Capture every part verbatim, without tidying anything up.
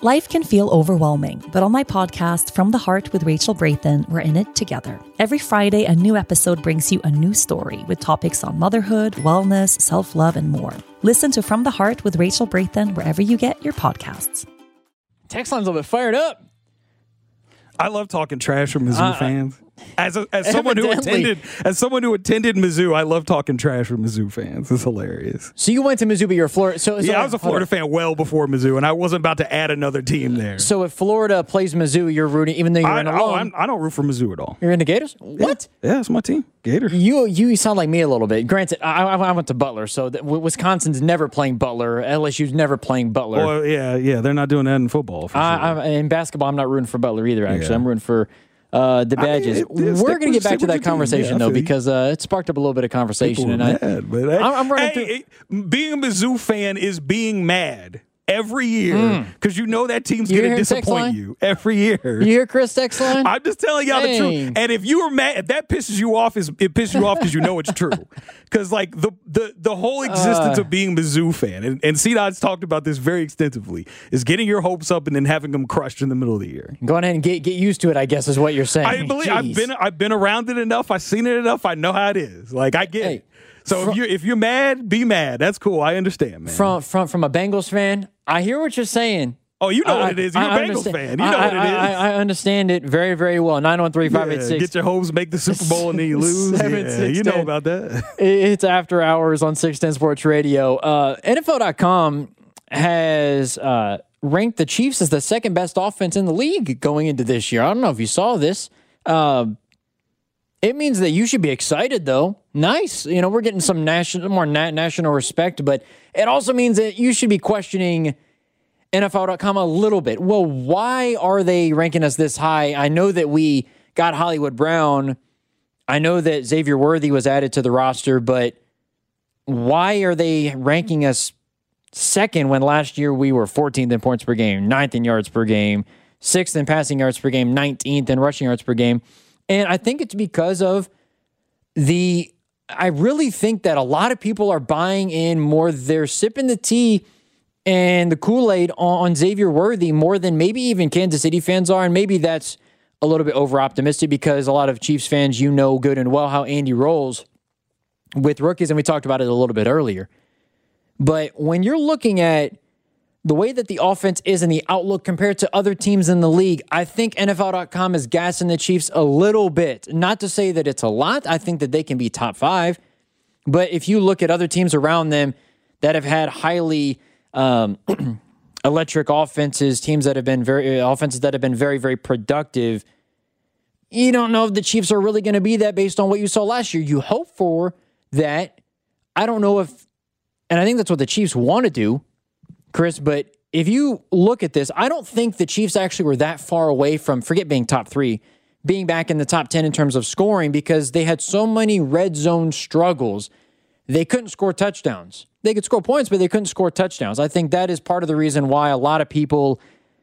Life can feel overwhelming, but on my podcast, From the Heart with Rachel Brathen, we're in it together. Every Friday, a new episode brings you a new story with topics on motherhood, wellness, self-love, and more. Listen to From the Heart with Rachel Brathen wherever you get your podcasts. Text line's a little bit fired up. I love talking trash from Mizzou Uh, fans. As a, as someone who Evidently. attended as someone who attended Mizzou, I love talking trash from Mizzou fans. It's hilarious. So you went to Mizzou, but you're a Florida. So, so Yeah, I was a Florida fan well before Mizzou, and I wasn't about to add another team there. So if Florida plays Mizzou, you're rooting, even though you're I, in a oh, loan. I'm, I don't root for Mizzou at all. You're in the Gators? What? Yeah, it's my team, Gator. You you sound like me a little bit. Granted, I, I I went to Butler, so that, Wisconsin's never playing Butler. L S U's never playing Butler. Well, yeah, yeah, they're not doing that in football. For I, sure. I, in basketball, I'm not rooting for Butler either. Actually, Yeah. I'm rooting for uh, the I mean, badges. it- it- We're stick going to with- get back stick to with that your team. conversation Yeah, I though, feel you. because uh, it sparked up a little bit of conversation, People and are I, mad, but hey, I'm- I'm running hey, it- being a Mizzou fan is being mad every year because you know that team's You going to hear him, text line? disappoint you every year. you hear Chris text line? I'm just telling y'all the Dang. truth. And if you are mad, if that pisses you off, is it pisses you off because you know it's true. Because like the the the whole existence Uh. of being a Mizzou fan, and, and C-Dot's talked about this very extensively, is getting your hopes up and then having them crushed in the middle of the year. Go ahead and get get used to it, I guess, is what you're saying. I believe I've Jeez. been I've been around it enough. I've seen it enough. I know how it is. Like I get Hey, it. So if you're if you're mad, be mad. That's cool. I understand, man. from from from a Bengals fan. I hear what you're saying. oh, you know I- what it is. You're I a Bengals understand- fan. You I- know what it I, is. I, I understand it very, very well. nine one three, five eight Yeah, six. get your hopes, make the Super Bowl, and then you lose. Seven, yeah, six, you know ten. about that. It's After Hours on six ten Sports Radio. Uh, N F L dot com has uh, ranked the Chiefs as the second best offense in the league going into this year. I don't know if you saw this. Uh, it means that you should be excited, though. Nice. You know, we're getting some national, more na- national respect, but it also means that you should be questioning N F L dot com a little bit. Well, why are they ranking us this high? I know that we got Hollywood Brown. I know that Xavier Worthy was added to the roster, but why are they ranking us second when last year we were fourteenth in points per game, ninth in yards per game, sixth in passing yards per game, nineteenth in rushing yards per game? And I think it's because of the, I really think that a lot of people are buying in more. They're sipping the tea and the Kool-Aid on Xavier Worthy more than maybe even Kansas City fans are. And maybe that's a little bit over-optimistic because a lot of Chiefs fans, you know good and well how Andy rolls with rookies, and we talked about it a little bit earlier. But when you're looking at the way that the offense is and the outlook compared to other teams in the league, I think N F L dot com is gassing the Chiefs a little bit. Not to say that it's a lot. I think that they can be top five. But if you look at other teams around them that have had highly um, electric offenses, teams that have been very offenses that have been very, very productive, you don't know if the Chiefs are really going to be that based on what you saw last year. You hope for that. I don't know if, and I think that's what the Chiefs want to do, Chris, but if you look at this, I don't think the Chiefs actually were that far away from, forget being top three, being back in the top ten in terms of scoring because they had so many red zone struggles. They couldn't score touchdowns. They could score points, but they couldn't score touchdowns. I think that is part of the reason why a lot of people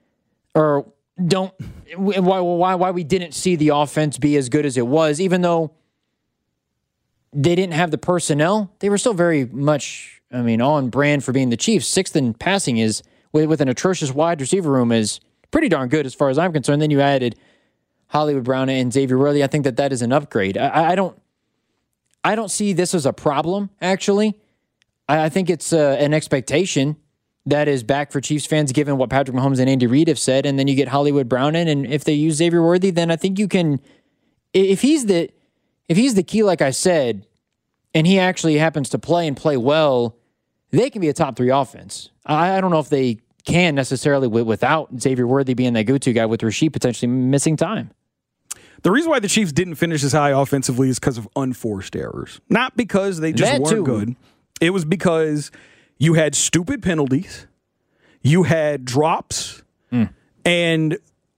or don't why why why we didn't see the offense be as good as it was, even though they didn't have the personnel. They were still very much, I mean, on brand for being the Chiefs. Sixth in passing is with, with an atrocious wide receiver room is pretty darn good as far as I'm concerned. Then you added Hollywood Brown and Xavier Worthy. I think that that is an upgrade. I, I don't I don't see this as a problem, actually. I, I think it's uh, an expectation that is back for Chiefs fans, given what Patrick Mahomes and Andy Reid have said. And then you get Hollywood Brown in, and if they use Xavier Worthy, then I think you can. If he's the if he's the key, like I said, and he actually happens to play and play well, they can be a top three offense. I, I don't know if they can necessarily without Xavier Worthy being that go-to guy with Rasheed potentially missing time. The reason why the Chiefs didn't finish as high offensively is because of unforced errors. Not because they just That weren't too. good. It was because you had stupid penalties, you had drops, Mm. and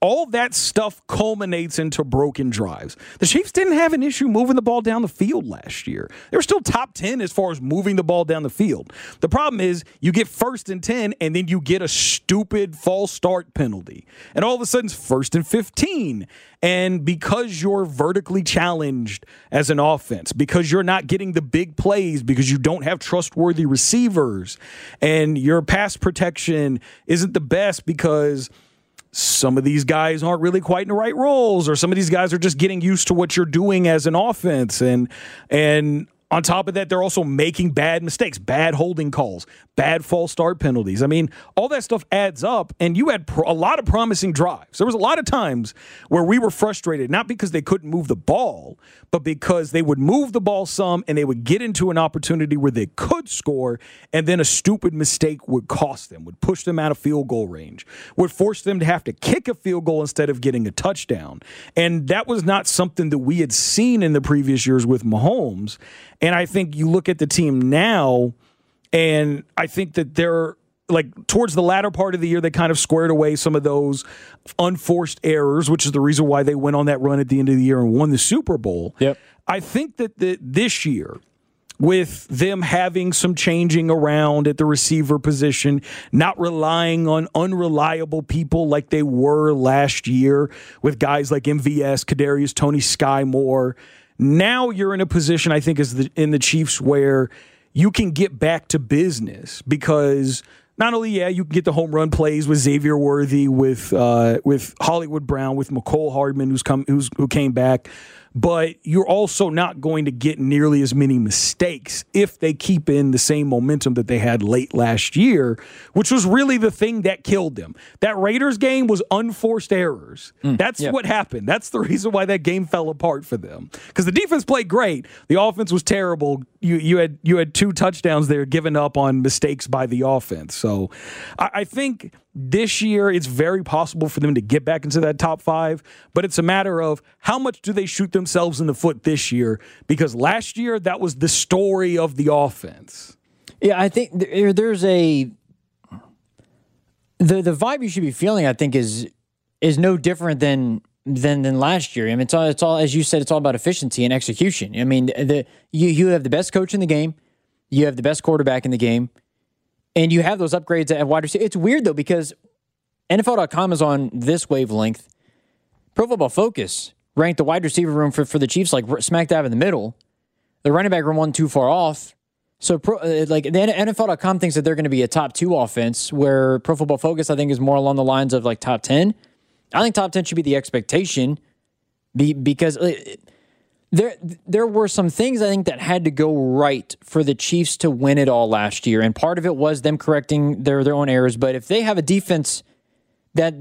all that stuff culminates into broken drives. The Chiefs didn't have an issue moving the ball down the field last year. They were still top ten as far as moving the ball down the field. The problem is you get first and ten, and then you get a stupid false start penalty. And all of a sudden it's first and fifteen. And because you're vertically challenged as an offense, because you're not getting the big plays, because you don't have trustworthy receivers, and your pass protection isn't the best because some of these guys aren't really quite in the right roles, or some of these guys are just getting used to what you're doing as an offense. And and on top of that, they're also making bad mistakes, bad holding calls, bad false start penalties. I mean, all that stuff adds up, and you had pro- a lot of promising drives. There was a lot of times where we were frustrated, not because they couldn't move the ball, but because they would move the ball some and they would get into an opportunity where they could score, and then a stupid mistake would cost them, would push them out of field goal range, would force them to have to kick a field goal instead of getting a touchdown. And that was not something that we had seen in the previous years with Mahomes. And I think you look at the team now, and I think that they're like towards the latter part of the year, they kind of squared away some of those unforced errors, which is the reason why they went on that run at the end of the year and won the Super Bowl. Yep. I think that the, this year, with them having some changing around at the receiver position, not relying on unreliable people like they were last year with guys like M V S, Kadarius Toney, Sky Moore. Now you're in a position, I think, as the, in the Chiefs where you can get back to business because not only, yeah, you can get the home run plays with Xavier Worthy, with uh, with Hollywood Brown, with McCole Hardman, who's come, who's who came back, but you're also not going to get nearly as many mistakes if they keep in the same momentum that they had late last year, which was really the thing that killed them. That Raiders game was unforced errors. Mm, That's yeah. what happened. That's the reason why that game fell apart for them. Because the defense played great. The offense was terrible. You you had you had two touchdowns there given up on mistakes by the offense. So I, I think this year, it's very possible for them to get back into that top five, but it's a matter of how much do they shoot themselves in the foot this year, because last year, that was the story of the offense. Yeah, I think there, there's a... The the vibe you should be feeling, I think, is is no different than than than last year. I mean, it's all, it's all as you said, it's all about efficiency and execution. I mean, the you you have the best coach in the game, you have the best quarterback in the game, and you have those upgrades at wide receiver. It's weird, though, because N F L dot com is on this wavelength. Pro Football Focus ranked the wide receiver room for, for the Chiefs like smack dab in the middle. The running back room wasn't too far off. So, pro, like, the N F L dot com thinks that they're going to be a top two offense, where Pro Football Focus, I think, is more along the lines of, like, top ten. I think top ten should be the expectation be, because... It, There there were some things, I think, that had to go right for the Chiefs to win it all last year. And part of it was them correcting their, their own errors. But if they have a defense that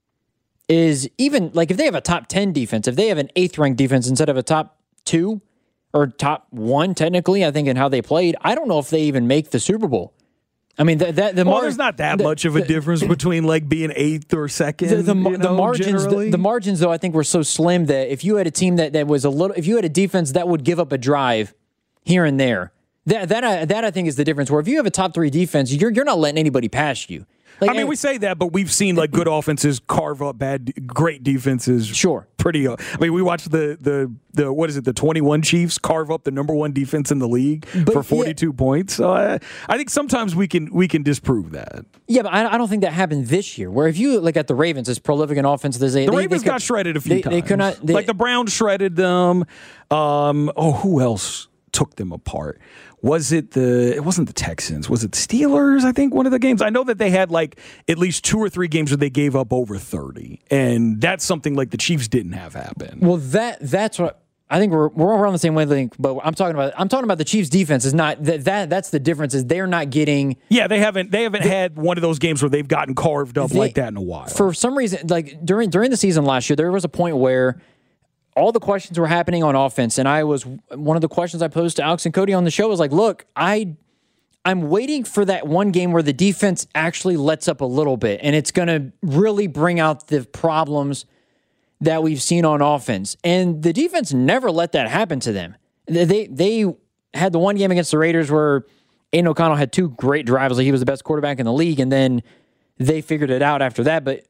is even, like if they have a top ten defense, if they have an eighth-ranked defense instead of a top two or top one, technically, I think, in how they played, I don't know if they even make the Super Bowl. I mean, that the, the well, mar- there's not that the, much of a the, difference between like being eighth or second. The, the, you know, the margins, the, the margins, though, I think were so slim that if you had a team that, that was a little, if you had a defense that would give up a drive here and there, that that I, that I think is the difference. Where if you have a top three defense, you're you're not letting anybody pass you. Like, I mean, we say that, but we've seen like good offenses carve up bad, great defenses. Sure, pretty. Uh, I mean, we watched the the the what is it? The twenty-one Chiefs carve up the number one defense in the league but, for forty-two yeah. points. So I, I think sometimes we can we can disprove that. Yeah, but I, I don't think that happened this year. Where if you look at the Ravens, as prolific an offense, they, the they, Ravens they got could, shredded a few they, times. They could not, they, like the Browns shredded them. Um, oh, who else took them apart? Was it the, it wasn't the Texans. Was it the Steelers? I think one of the games. I know that they had like at least two or three games where they gave up over thirty. And that's something like the Chiefs didn't have happen. Well, that that's what I think we're we're around the same wavelength, but I'm talking about I'm talking about the Chiefs defense is not that, that that's the difference is they're not getting. Yeah, they haven't they haven't they, had one of those games where they've gotten carved up they, like that in a while. For some reason, like during during the season last year, there was a point where all the questions were happening on offense, and I was one of the questions I posed to Alex and Cody on the show was like, look, I I'm waiting for that one game where the defense actually lets up a little bit, and it's going to really bring out the problems that we've seen on offense. And the defense never let that happen to them. They they had the one game against the Raiders where Aiden O'Connell had two great drives, like he was the best quarterback in the league, and then they figured it out after that. But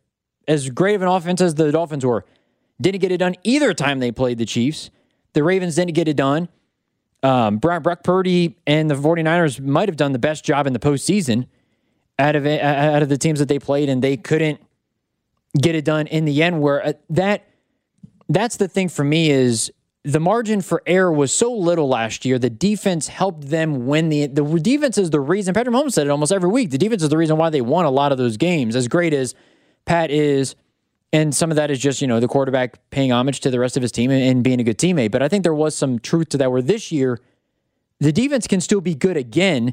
as great of an offense as the Dolphins were, didn't get it done either time they played the Chiefs. The Ravens didn't get it done. Um, Brock, Brock Purdy and the 49ers might have done the best job in the postseason out of it, out of the teams that they played, and they couldn't get it done in the end. Where uh, that that's the thing for me is the margin for error was so little last year. The defense helped them win the the defense is the reason. Patrick Mahomes said it almost every week. The defense is the reason why they won a lot of those games. As great as Pat is, and some of that is just, you know, the quarterback paying homage to the rest of his team and, and being a good teammate. But I think there was some truth to that. Where this year, the defense can still be good again.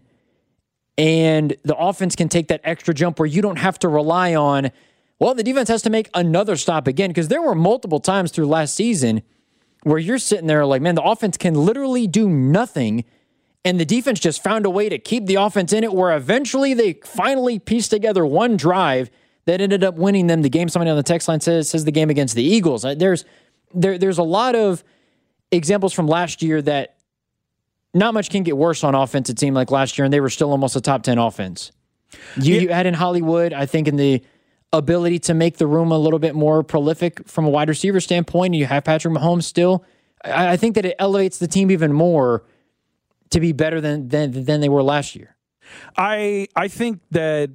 And the offense can take that extra jump where you don't have to rely on, well, the defense has to make another stop again. Because there were multiple times through last season where you're sitting there like, man, the offense can literally do nothing. And the defense just found a way to keep the offense in it, where eventually they finally pieced together one drive that ended up winning them the game. Somebody on the text line says, says the game against the Eagles. There's, there, there's a lot of examples from last year that not much can get worse on offense, it seemed like last year, and they were still almost a top ten offense. You, yeah. you add in Hollywood, I think, in the ability to make the room a little bit more prolific from a wide receiver standpoint, and you have Patrick Mahomes still. I, I think that it elevates the team even more to be better than than, than they were last year. I I think that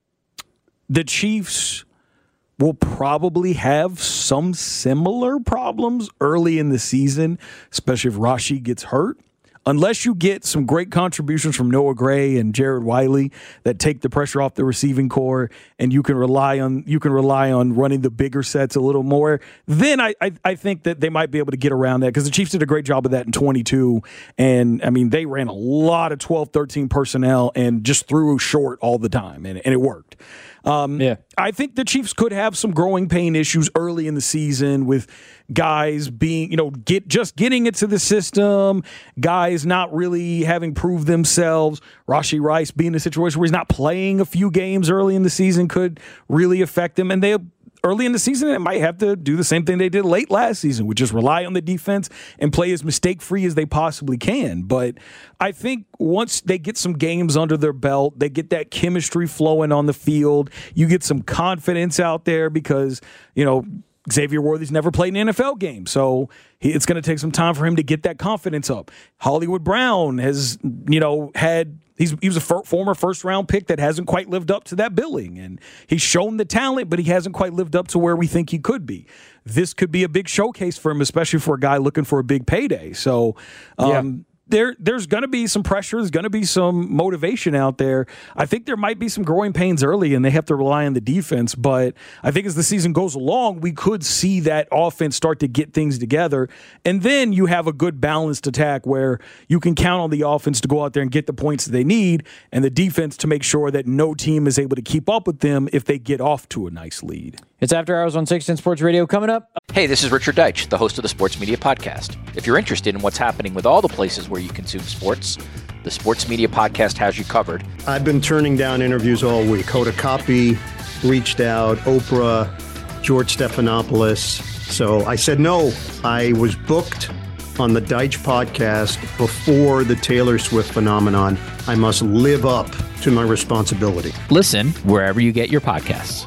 the Chiefs will probably have some similar problems early in the season, especially if Rashee gets hurt. Unless you get some great contributions from Noah Gray and Jared Wiley that take the pressure off the receiving core, and you can rely on you can rely on running the bigger sets a little more, then I I, I think that they might be able to get around that, because the Chiefs did a great job of that in twenty-two. And I mean, they ran a lot of twelve, thirteen personnel and just threw short all the time, and, and it worked. Um, yeah. I think the Chiefs could have some growing pain issues early in the season with guys being, you know, get just getting into the system, guys not really having proved themselves. Rashee Rice being in a situation where he's not playing a few games early in the season could really affect him. And they early in the season, it might have to do the same thing they did late last season, which is rely on the defense and play as mistake-free as they possibly can. But I think once they get some games under their belt, they get that chemistry flowing on the field, you get some confidence out there, because, you know, Xavier Worthy's never played an N F L game, so he, it's going to take some time for him to get that confidence up. Hollywood Brown has, you know, had he's he was a f- former first round pick that hasn't quite lived up to that billing, and he's shown the talent, but he hasn't quite lived up to where we think he could be. This could be a big showcase for him, especially for a guy looking for a big payday. So, um, yeah. There, there's going to be some pressure. There's going to be some motivation out there. I think there might be some growing pains early, and they have to rely on the defense. But I think as the season goes along, we could see that offense start to get things together. And then you have a good balanced attack where you can count on the offense to go out there and get the points that they need, and the defense to make sure that no team is able to keep up with them if they get off to a nice lead. It's After Hours on six ten Sports Radio coming up. Hey, this is Richard Deitch, the host of the Sports Media Podcast. If you're interested in what's happening with all the places where you consume sports, the Sports Media Podcast has you covered. I've been turning down interviews all week. Hoda Kotb reached out, Oprah, George Stephanopoulos. So I said no. I was booked on the Deitch Podcast before the Taylor Swift phenomenon. I must live up to my responsibility. Listen wherever you get your podcasts.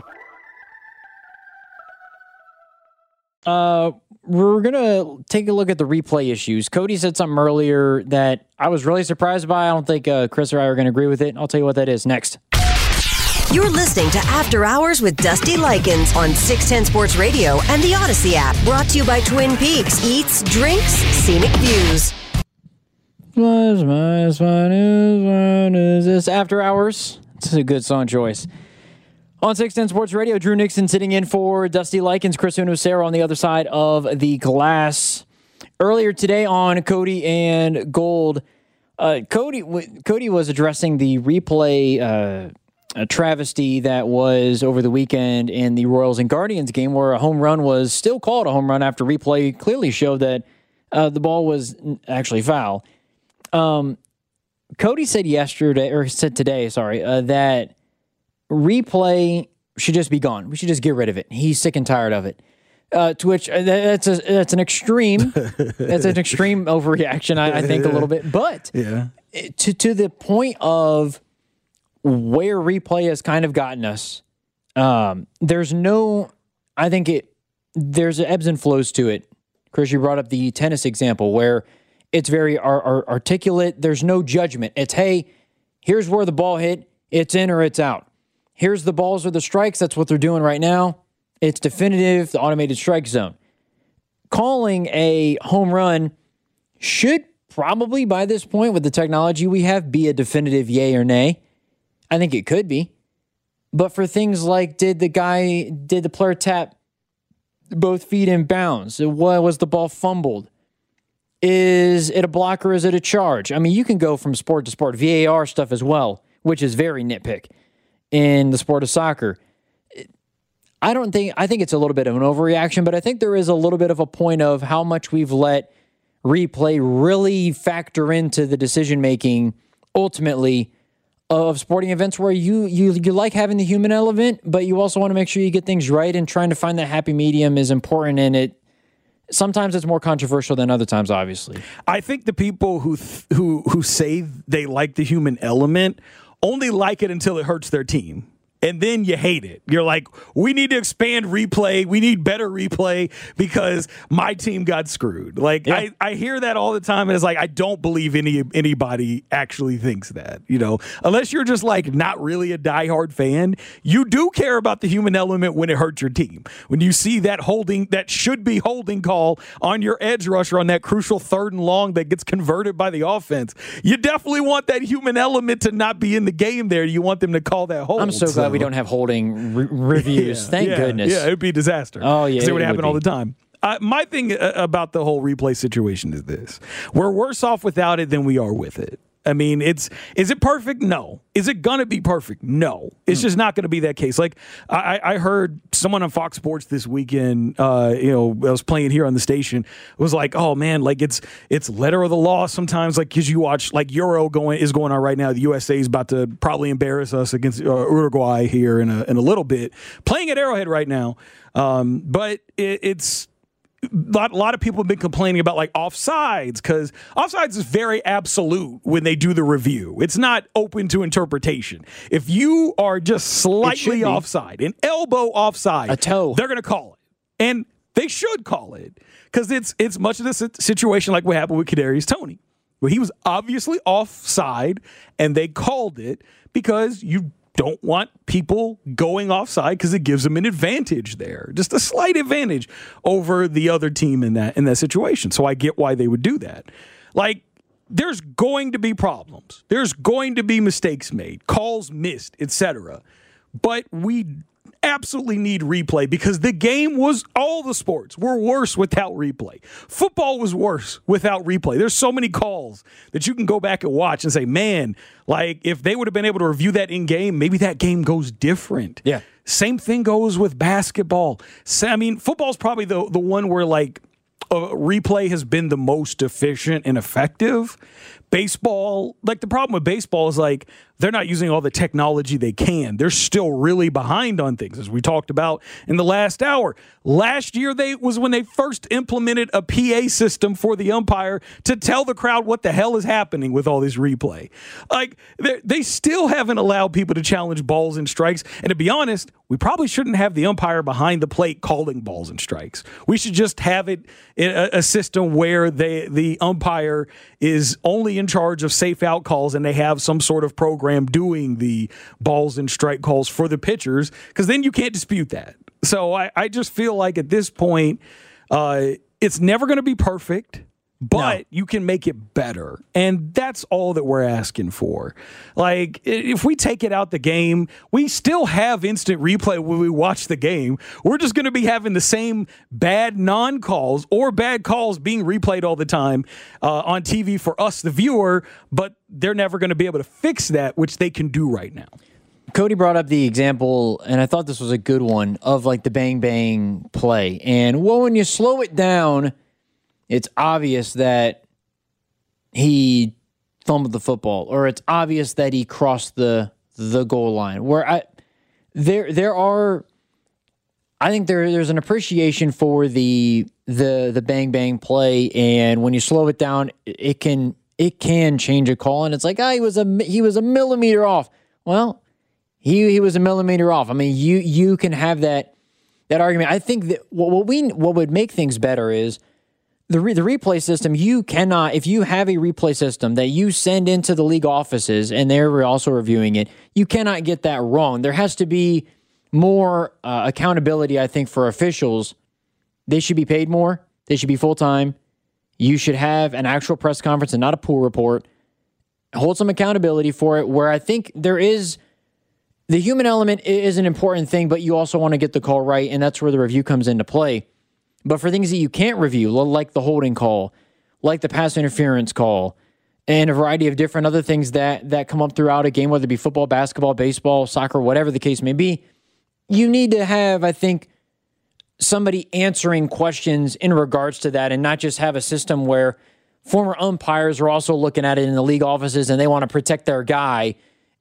Uh, we're going to take a look at the replay issues. Cody said something earlier that I was really surprised by. I don't think uh, Chris or I are going to agree with it. I'll tell you what that is next. You're listening to After Hours with Dusty Likens on six ten Sports Radio and the Odyssey app. Brought to you by Twin Peaks. Eats, drinks, scenic views. What's my fun is fun is this After Hours? It's a good song choice. On six ten Sports Radio, Drew Nixon sitting in for Dusty Likens, Chris Unusera on the other side of the glass. Earlier today on Cody and Gold, uh, Cody Cody was addressing the replay uh, a travesty that was over the weekend in the Royals and Guardians game, where a home run was still called a home run after replay clearly showed that uh, the ball was actually foul. Um, Cody said yesterday, or said today, sorry, uh, that replay should just be gone. We should just get rid of it. He's sick and tired of it. Uh, to which uh, that's a, that's an extreme that's an extreme overreaction, I, I think, a little bit. But yeah. to to the point of where replay has kind of gotten us, um, there's no I think it there's ebbs and flows to it. Chris, you brought up the tennis example where it's very ar- ar- articulate. There's no judgment. It's, hey, here's where the ball hit. It's in or it's out. Here's the balls or the strikes. That's what they're doing right now. It's definitive, the automated strike zone. Calling a home run should probably, by this point, with the technology we have, be a definitive yay or nay. I think it could be. But for things like, did the guy, did the player tap both feet in bounds? Was the ball fumbled? Is it a block or is it a charge? I mean, you can go from sport to sport. V A R stuff as well, which is very nitpick in the sport of soccer. I don't think, I think it's a little bit of an overreaction, but I think there is a little bit of a point of how much we've let replay really factor into the decision-making ultimately of sporting events where you, you, you like having the human element, but you also want to make sure you get things right, and trying to find that happy medium is important, and it sometimes it's more controversial than other times, obviously. I think the people who th- who who say they like the human element only like it until it hurts their team. And then you hate it. You're like, we need to expand replay. We need better replay because my team got screwed. Like, yeah. I, I hear that all the time, and it's like, I don't believe any anybody actually thinks that. You know, unless you're just like not really a diehard fan, you do care about the human element when it hurts your team. When you see that holding, that should be holding call on your edge rusher on that crucial third and long that gets converted by the offense, you definitely want that human element to not be in the game there. You want them to call that hold. I'm so glad so. we don't have holding re- reviews. Yeah, Thank yeah, goodness. Yeah, it would be a disaster. Oh, yeah. It would it happen would all the time. Uh, my thing uh, about the whole replay situation is this. We're worse off without it than we are with it. I mean, it's is it perfect? No. Is it going to be perfect? No. It's mm. just not going to be that case. Like, I, I heard someone on Fox Sports this weekend, uh, you know, I was playing here on the station, was like, oh, man, like it's it's letter of the law sometimes, like, because you watch, like, Euro going is going on right now. The U S A is about to probably embarrass us against uh, Uruguay here in a, in a little bit. Playing at Arrowhead right now. Um, but it, it's... A lot, a lot of people have been complaining about like offsides because offsides is very absolute when they do the review. It's not open to interpretation. If you are just slightly offside, an elbow offside, a toe, they're going to call it. And they should call it because it's it's much of this situation like what happened with Kadarius Toney, where he was obviously offside and they called it because you don't want people going offside because it gives them an advantage there, just a slight advantage over the other team in that in that situation. So I get why they would do that. Like, there's going to be problems. There's going to be mistakes made, calls missed, et cetera. But we absolutely need replay because the game was, all the sports were worse without replay. Football was worse without replay. There's so many calls that you can go back and watch and say, man, like if they would have been able to review that in game, maybe that game goes different. Yeah. Same thing goes with basketball. So, I mean, football's probably the, the one where like a replay has been the most efficient and effective. Baseball, like the problem with baseball is like they're not using all the technology they can. They're still really behind on things, as we talked about in the last hour. Last year they was when they first implemented a P A system for the umpire to tell the crowd what the hell is happening with all this replay. Like they still haven't allowed people to challenge balls and strikes. And to be honest, we probably shouldn't have the umpire behind the plate calling balls and strikes. We should just have it in a, a system where they, the umpire is only in charge of safe out calls and they have some sort of program doing the balls and strike calls for the pitchers, because then you can't dispute that. So I, I just feel like at this point, uh, it's never going to be perfect, but no. you can make it better. And that's all that we're asking for. Like, if we take it out the game, we still have instant replay when we watch the game. We're just going to be having the same bad non-calls or bad calls being replayed all the time uh, on T V for us, the viewer, but they're never going to be able to fix that, which they can do right now. Cody brought up the example, and I thought this was a good one, of like the bang bang play. And well, when you slow it down, it's obvious that he fumbled the football, or it's obvious that he crossed the the goal line. Where I there there are, I think there there's an appreciation for the the the bang bang play, and when you slow it down, it can it can change a call, and it's like, ah, he was a he was a millimeter off. Well, he he was a millimeter off. I mean, you you can have that that argument. I think that what, what we what would make things better is the re, the replay system. You cannot, if you have a replay system that you send into the league offices and they're also reviewing it, you cannot get that wrong. There has to be more uh, accountability, I think, for officials. They should be paid more. They should be full-time. You should have an actual press conference and not a pool report. Hold some accountability for it, where I think there is the human element is an important thing, but you also want to get the call right, and that's where the review comes into play. But for things that you can't review, like the holding call, like the pass interference call, and a variety of different other things that, that come up throughout a game, whether it be football, basketball, baseball, soccer, whatever the case may be, you need to have, I think, somebody answering questions in regards to that and not just have a system where former umpires are also looking at it in the league offices and they want to protect their guy.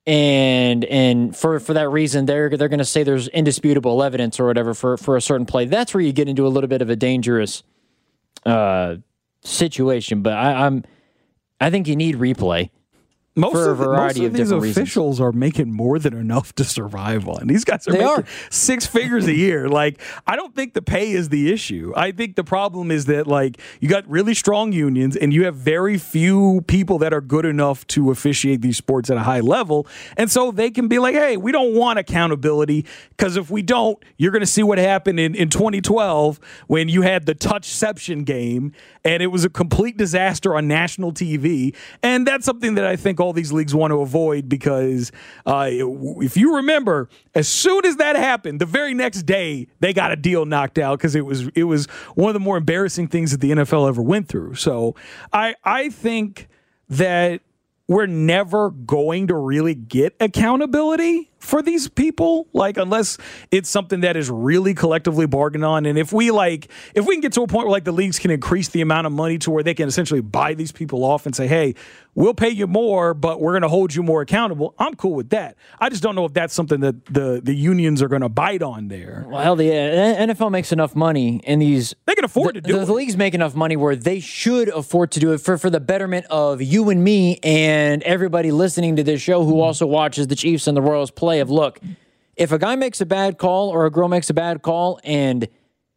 And and for, for that reason, they're they're going to say there's indisputable evidence or whatever for, for a certain play. That's where you get into a little bit of a dangerous uh, situation. But I, I'm I think you need replay. Most for a of, the, variety most of, of these different officials reasons. are making more than enough to survive on. These guys are They making are. six figures a year. Like, I don't think the pay is the issue. I think the problem is that, like, you got really strong unions and you have very few people that are good enough to officiate these sports at a high level. And so they can be like, hey, we don't want accountability because if we don't, you're going to see what happened in, in twenty twelve when you had the touchception game and it was a complete disaster on national T V. And that's something that I think all these leagues want to avoid because uh, if you remember, as soon as that happened, the very next day they got a deal knocked out because it was it was one of the more embarrassing things that the N F L ever went through. So I I think that we're never going to really get accountability for these people, like, unless it's something that is really collectively bargained on. And if we like, if we can get to a point where like the leagues can increase the amount of money to where they can essentially buy these people off and say, hey, we'll pay you more, but we're going to hold you more accountable. I'm cool with that. I just don't know if that's something that the, the unions are going to bite on there. Well, the uh, N F L makes enough money, and these They can afford the, to do the, it. The leagues make enough money where they should afford to do it for, for the betterment of you and me and everybody listening to this show who also watches the Chiefs and the Royals play. Of look, if a guy makes a bad call or a girl makes a bad call and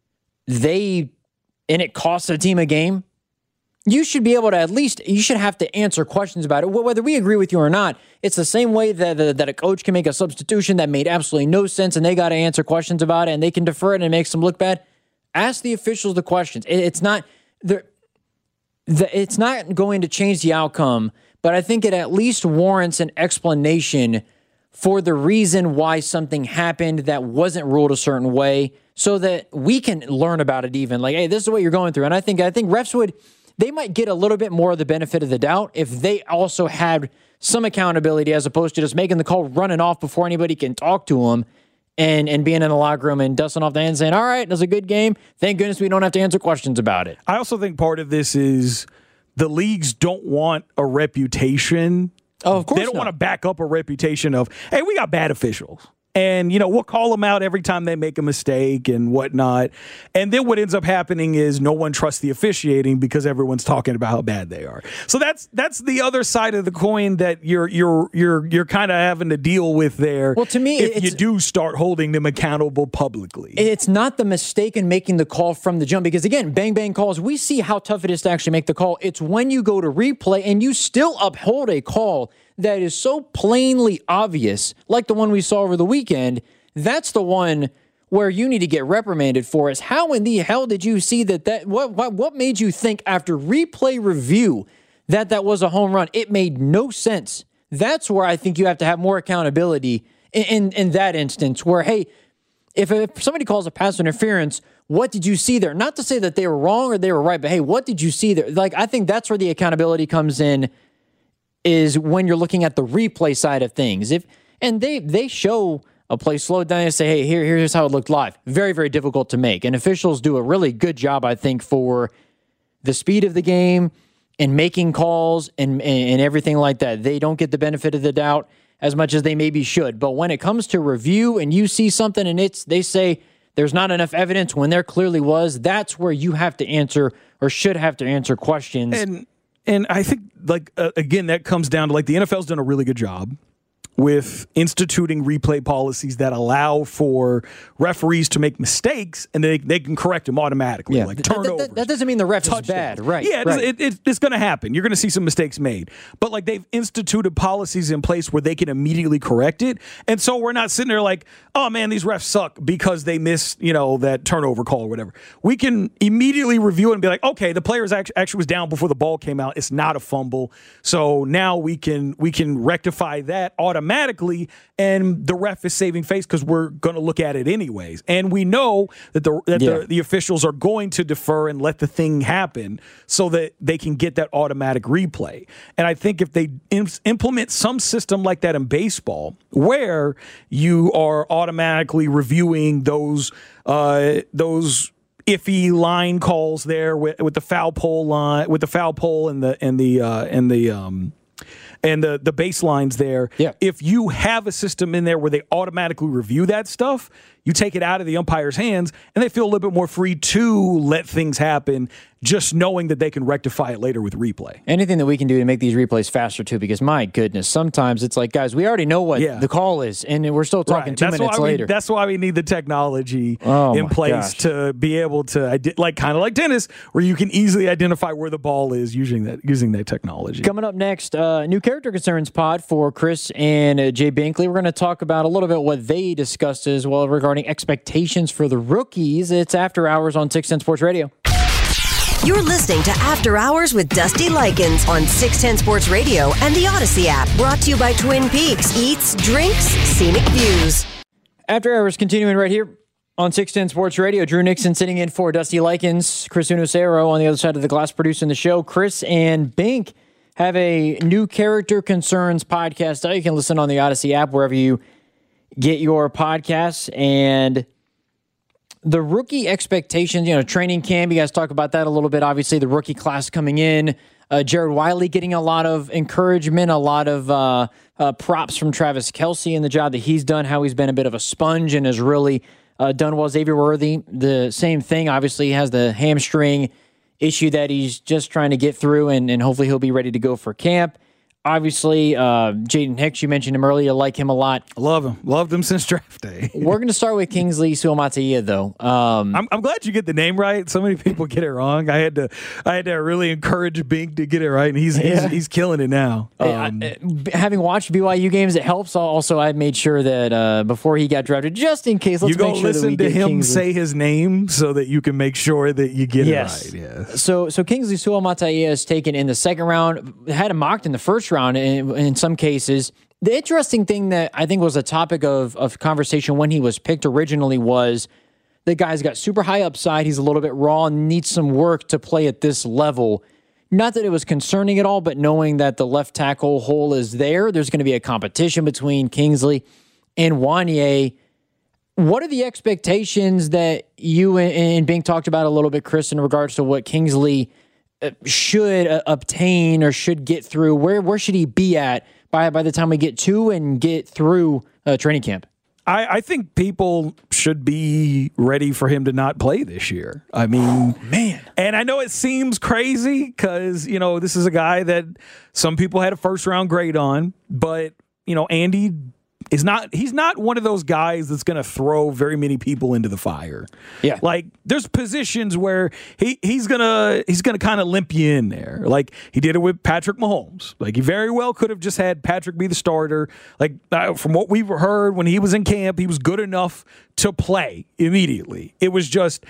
they and it costs a team a game, you should be able to at least, you should have to answer questions about it. Whether we agree with you or not, it's the same way that, that a coach can make a substitution that made absolutely no sense and they got to answer questions about it and they can defer it and it makes them look bad. Ask the officials the questions. It, it's not, the, it's not going to change the outcome, but I think it at least warrants an explanation for the reason why something happened that wasn't ruled a certain way so that we can learn about it even. Like, hey, this is what you're going through. And I think I think refs would, they might get a little bit more of the benefit of the doubt if they also had some accountability as opposed to just making the call, running off before anybody can talk to them and, and being in the locker room and dusting off the hands saying, all right, it was a good game. Thank goodness we don't have to answer questions about it. I also think part of this is the leagues don't want a reputation. Oh, of course They don't not. want to back up a reputation of, hey, we got bad officials. And, you know, we'll call them out every time they make a mistake and whatnot. And then what ends up happening is no one trusts the officiating because everyone's talking about how bad they are. So that's that's the other side of the coin that you're you're you're you're kind of having to deal with there. Well, to me, if it's- you do start holding them accountable publicly. It's not the mistake in making the call from the jump because, again, bang, bang calls, we see how tough it is to actually make the call. It's when you go to replay and you still uphold a call that is so plainly obvious, like the one we saw over the weekend, that's the one where you need to get reprimanded for. Is how in the hell did you see that? That what what what made you think after replay review that that was a home run? It made no sense. That's where I think you have to have more accountability in in, in that instance. Where hey, if, if somebody calls a pass interference, what did you see there? Not to say that they were wrong or they were right, but hey, what did you see there? Like I think that's where the accountability comes in. Is when you're looking at the replay side of things. If and they they show a play slowed down and say, hey, here, here's how it looked live. Very, very difficult to make. And officials do a really good job, I think, for the speed of the game and making calls and, and, and everything like that. They don't get the benefit of the doubt as much as they maybe should. But when it comes to review and you see something and it's they say there's not enough evidence when there clearly was, that's where you have to answer or should have to answer questions. And And I think, like, uh, again, that comes down to, like, the N F L's done a really good job with instituting replay policies that allow for referees to make mistakes and they, they can correct them automatically, Yeah. like That- turnovers. That, that doesn't mean the ref is touchdowns. bad, right? Yeah, right. It, it, it's going to happen. You're going to see some mistakes made. But like they've instituted policies in place where they can immediately correct it. And so we're not sitting there like, oh man, these refs suck because they missed, you know, that turnover call or whatever. We can immediately review it and be like, okay, the player actually, actually was down before the ball came out. It's not a fumble. So now we can we can rectify that automatically, and the ref is saving face because we're going to look at it anyways. And we know that the that Yeah. the, the officials are going to defer and let the thing happen so that they can get that automatic replay. And I think if they im- implement some system like that in baseball, where you are automatically reviewing those uh, those iffy line calls there with, with the foul pole line, with the foul pole and the and the uh, and the um, and the the baselines there. Yeah. If you have a system in there where they automatically review that stuff, you take it out of the umpire's hands and they feel a little bit more free to let things happen, just knowing that they can rectify it later with replay. Anything that we can do to make these replays faster too, because my goodness, sometimes it's like, guys, we already know what Yeah. the call is, and we're still talking Right. two That's minutes why later. We, that's why we need the technology Oh, in my place gosh. to be able to, ide- like kind of like tennis, where you can easily identify where the ball is using that using that technology. Coming up next, uh, new character concerns pod for Chris and uh, Jay Binkley. We're going to talk about a little bit what they discussed as well regarding expectations for the rookies. It's After Hours on six ten Sports Radio. You're listening to After Hours with Dusty Likens on six ten Sports Radio and the Odyssey app. Brought to you by Twin Peaks. Eats, drinks, scenic views. After Hours continuing right here on six ten Sports Radio. Drew Nixon sitting in for Dusty Likens. Chris Unocero on the other side of the glass producing the show. Chris and Bink have a new character concerns podcast. You can listen on the Odyssey app wherever you get your podcasts. And the rookie expectations, you know, training camp, you guys talk about that a little bit. Obviously, the rookie class coming in. Uh, Jared Wiley getting a lot of encouragement, a lot of uh, uh, props from Travis Kelce in the job that he's done, how he's been a bit of a sponge and has really uh, done well. Xavier Worthy, the same thing. Obviously, he has the hamstring issue that he's just trying to get through, and, and hopefully he'll be ready to go for camp. Obviously, uh, Jaden Hicks, you mentioned him earlier, like him a lot. Love him. Loved him since draft day. We're going to start with Kingsley Suamataia, though. Um, I'm, I'm glad you get the name right. So many people get it wrong. I had to I had to really encourage Bink to get it right, and he's Yeah. he's, he's killing it now. Um, I- I- having watched B Y U games, it helps. Also, I made sure that uh, before he got drafted, just in case, let's you go make sure that we listen to get him Kingsley. say his name so that you can make sure that you get Yes. it right. Yes. So, so Kingsley Suamataia is taken in the second round. Had him mocked in the first round in, in some cases. The interesting thing that I think was a topic of, of conversation when he was picked originally was the guy's got super high upside. He's a little bit raw and needs some work to play at this level. Not that it was concerning at all, but knowing that the left tackle hole is there, there's going to be a competition between Kingsley and Wanye. What are the expectations that you and, and Bink talked about a little bit, Chris, in regards to what Kingsley uh, should uh, obtain or should get through? Where where should he be at by by the time we get to and get through uh, training camp? I, I think people should be ready for him to not play this year. I mean, Man. and I know it seems crazy because, you know, this is a guy that some people had a first round grade on, but, you know, Andy is not, he's not one of those guys that's going to throw very many people into the fire. Yeah. Like there's positions where he, he's going to, he's going to kind of limp you in there. Like he did it with Patrick Mahomes. Like he very well could have just had Patrick be the starter. Like uh, from what we've heard when he was in camp, he was good enough to play immediately. It was just,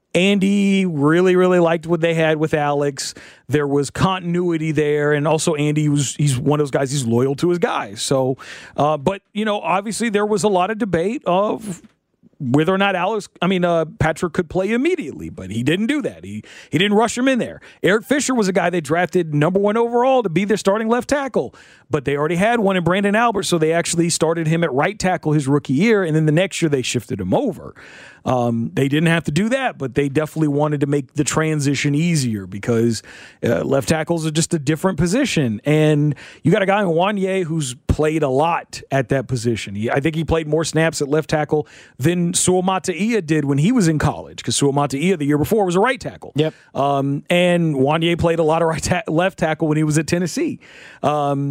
Andy really, really liked what they had with Alex. There was continuity there, and also Andy was he's one of those guys. He's loyal to his guys. So, uh, but you know, obviously there was a lot of debate of whether or not Alex, I mean, uh, Patrick could play immediately, but he didn't do that. He he didn't rush him in there. Eric Fisher was a guy they drafted number one overall to be their starting left tackle, but they already had one in Brandon Albert, so they actually started him at right tackle his rookie year, and then the next year they shifted him over. Um, they didn't have to do that, but they definitely wanted to make the transition easier because uh, left tackles are just a different position. And you got a guy in Wanye who's played a lot at that position. He, I think he played more snaps at left tackle than Suamataia did when he was in college, because Suamataia the year before was a right tackle. Yep. Um, and Wanye played a lot of right ta- left tackle when he was at Tennessee. Um,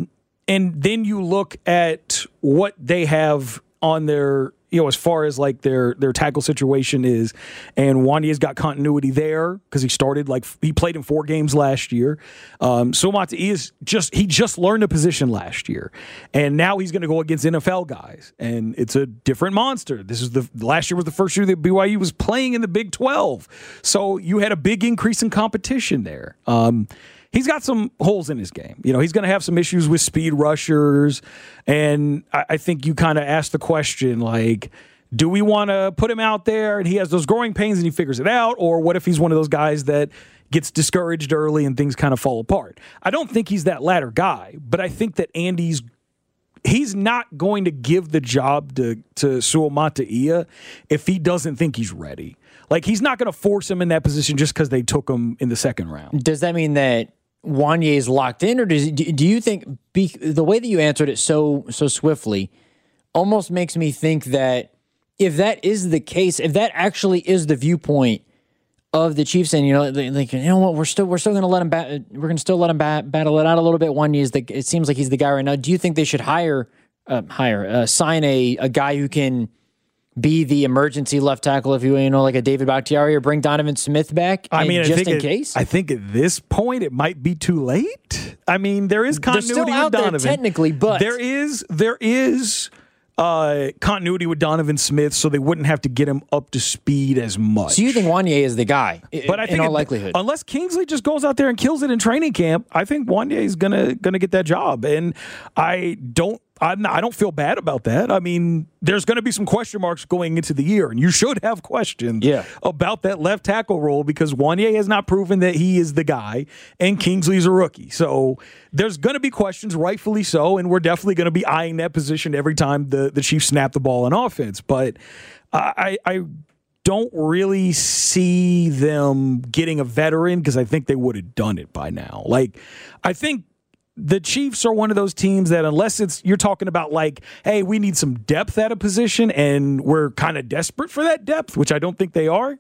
and then you look at what they have on their, you know, as far as like their their tackle situation is, and Wanye's got continuity there because he started like he played in four games last year. Um, so Mataia is just he just learned a position last year, and now he's going to go against N F L guys, and it's a different monster. This is the last year was the first year that B Y U was playing in the Big twelve, so you had a big increase in competition there. Um, He's got some holes in his game. You know, he's going to have some issues with speed rushers. And I, I think you kind of ask the question, like, do we want to put him out there and he has those growing pains and he figures it out? Or what if he's one of those guys that gets discouraged early and things kind of fall apart? I don't think he's that latter guy, but I think that Andy's he's not going to give the job to, to Sua Mataia if he doesn't think he's ready. Like, he's not going to force him in that position just because they took him in the second round. Does that mean that Wanye is locked in, or does, do you think be, the way that you answered it so so swiftly almost makes me think that if that is the case, if that actually is the viewpoint of the Chiefs, and you know, like, you know what, we're still we're still going to let him bat, we're going to still let him bat, battle it out a little bit. Wanye is the it seems like he's the guy right now. Do you think they should hire uh, hire uh, sign a a guy who can be the emergency left tackle, if you you know, like a David Bakhtiari, or bring Donovan Smith back? I mean, just I think in it, case. I think at this point it might be too late. I mean, there is continuity They're still out with Donovan there technically, but there is there is uh, continuity with Donovan Smith, so they wouldn't have to get him up to speed as much. So you think Wanye is the guy? But I think in all it, likelihood, unless Kingsley just goes out there and kills it in training camp, I think Wanye is gonna gonna get that job, and I don't. I'm not, I don't feel bad about that. I mean, there's going to be some question marks going into the year, and you should have questions yeah. about that left tackle role because Wanye has not proven that he is the guy, and Kingsley's a rookie. So there's going to be questions, rightfully so, and we're definitely going to be eyeing that position every time the, the Chiefs snap the ball on offense. But I, I don't really see them getting a veteran because I think they would have done it by now. Like, I think the Chiefs are one of those teams that unless it's you're talking about like, hey, we need some depth at a position and we're kind of desperate for that depth, which I don't think they are,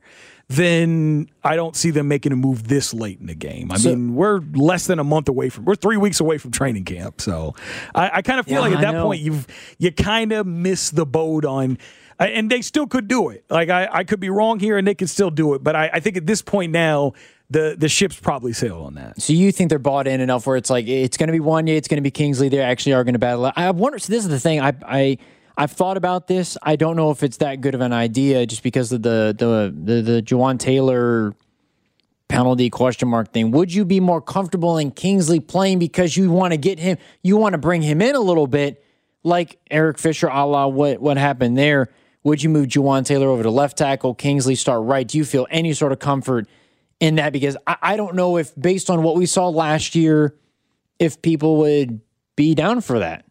then I don't see them making a move this late in the game. I so, mean, we're less than a month away from, we're three weeks away from training camp. So I, I kind of feel yeah, like at that point you've you kind of miss the boat on, and they still could do it. Like I, I could be wrong here and they could still do it. But I, I think at this point now, The the ship's probably sailed on that. So you think they're bought in enough where it's like it's going to be Wanye, it's going to be Kingsley. They actually are going to battle. I wonder. So this is the thing. I I I've thought about this. I don't know if it's that good of an idea, just because of the the the, the Jawaan Taylor penalty question mark thing. Would you be more comfortable in Kingsley playing because you want to get him, you want to bring him in a little bit, like Eric Fisher, a la what what happened there? Would you move Jawaan Taylor over to left tackle, Kingsley start right? Do you feel any sort of comfort in that? Because I, I don't know if, based on what we saw last year, if people would be down for that.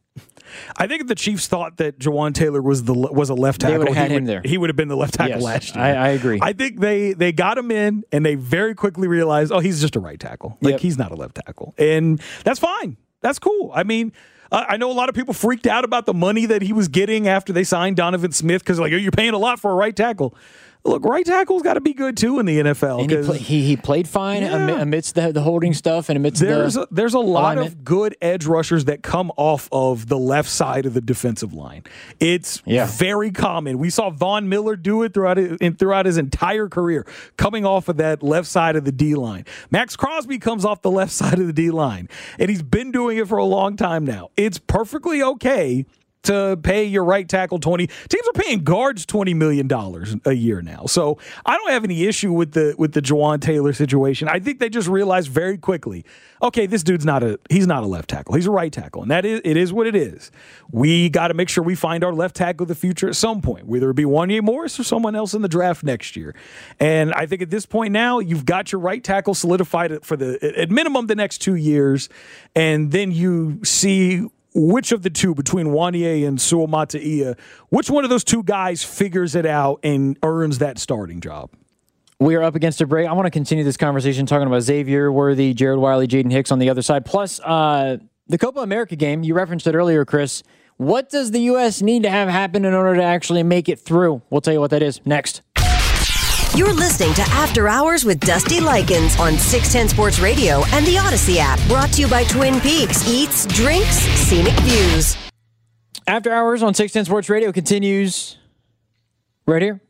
I think if the Chiefs thought that Jawaan Taylor was the was a left tackle, they would have had he him would, there. He would have been the left tackle yes, last year. I, I agree. I think they they got him in, and they very quickly realized, oh, he's just a right tackle. Like yep. he's not a left tackle, and that's fine. That's cool. I mean, uh, I know a lot of people freaked out about the money that he was getting after they signed Donovan Smith because like, oh, you're paying a lot for a right tackle. Look, right tackle's got to be good too in the N F L. And he, play, he he played fine yeah. amidst the, the holding stuff and amidst there's the a, there's a lot alignment. of good edge rushers that come off of the left side of the defensive line. It's yeah. very common. We saw Von Miller do it throughout his, throughout his entire career, coming off of that left side of the D line. Max Crosby comes off the left side of the D line, and he's been doing it for a long time now. It's perfectly okay to pay your right tackle twenty. Teams are paying guards twenty million dollars a year now. So I don't have any issue with the with the Jawaan Taylor situation. I think they just realized very quickly, okay, this dude's not a he's not a left tackle. He's a right tackle. And that is it is what it is. We got to make sure we find our left tackle of the future at some point, whether it be Wanye Morris or someone else in the draft next year. And I think at this point now, you've got your right tackle solidified for the at minimum the next two years. And then you see which of the two, between Wanye and Sua Mataia, which one of those two guys figures it out and earns that starting job? We are up against a break. I want to continue this conversation talking about Xavier Worthy, Jared Wiley, Jaden Hicks on the other side. Plus, uh, the Copa America game, you referenced it earlier, Chris. What does the U S need to have happen in order to actually make it through? We'll tell you what that is next. You're listening to After Hours with Dusty Likens on six ten Sports Radio and the Odyssey app. Brought to you by Twin Peaks. Eats, drinks, scenic views. After Hours on six ten Sports Radio continues right here.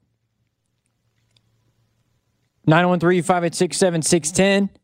nine one three, five eight six, seven six one zero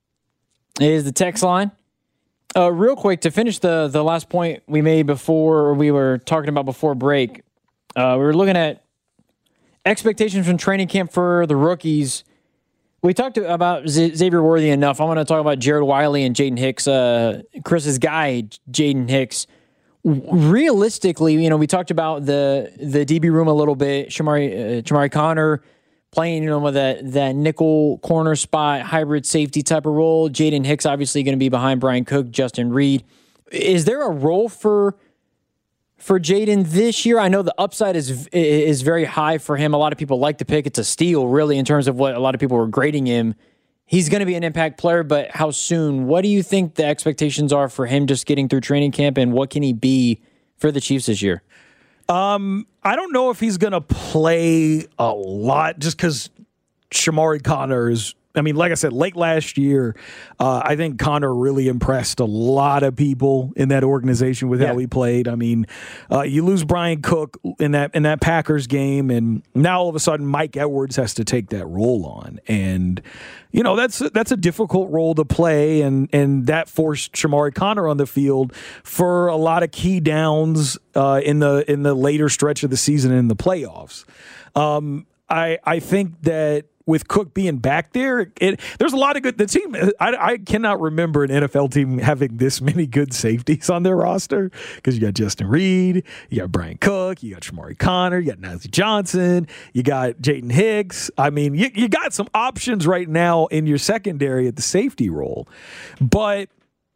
is the text line. Uh, real quick, to finish the, the last point we made before, we were talking about before break, uh, we were looking at expectations from training camp for the rookies. We talked about Z- Xavier Worthy enough. I want to talk about Jared Wiley and Jaden Hicks, uh, Chris's guy, Jaden Hicks. Realistically, you know, we talked about the the D B room a little bit. Shamari, uh, Shamari Connor playing, you know, with that, that nickel corner spot, hybrid safety type of role. Jaden Hicks obviously going to be behind Brian Cook, Justin Reed. Is there a role for for Jaden this year? I know the upside is is very high for him. A lot of people like the pick. It's a steal, really, in terms of what a lot of people were grading him. He's going to be an impact player, but how soon? What do you think the expectations are for him just getting through training camp, and what can he be for the Chiefs this year? Um, I don't know if he's going to play a lot just because Shamari Connor is, I mean, like I said, late last year, uh, I think Connor really impressed a lot of people in that organization with yeah. how he played. I mean, uh, you lose Brian Cook in that in that Packers game, and now all of a sudden Mike Edwards has to take that role on, and you know that's that's a difficult role to play, and and that forced Shamari Connor on the field for a lot of key downs uh, in the in the later stretch of the season and in the playoffs. Um, I I think that. With Cook being back there, it, there's a lot of good. The team, I, I cannot remember an N F L team having this many good safeties on their roster because you got Justin Reed, you got Brian Cook, you got Shamari Connor, you got Nazeeh Johnson, you got Jaden Hicks. I mean, you, you got some options right now in your secondary at the safety role. But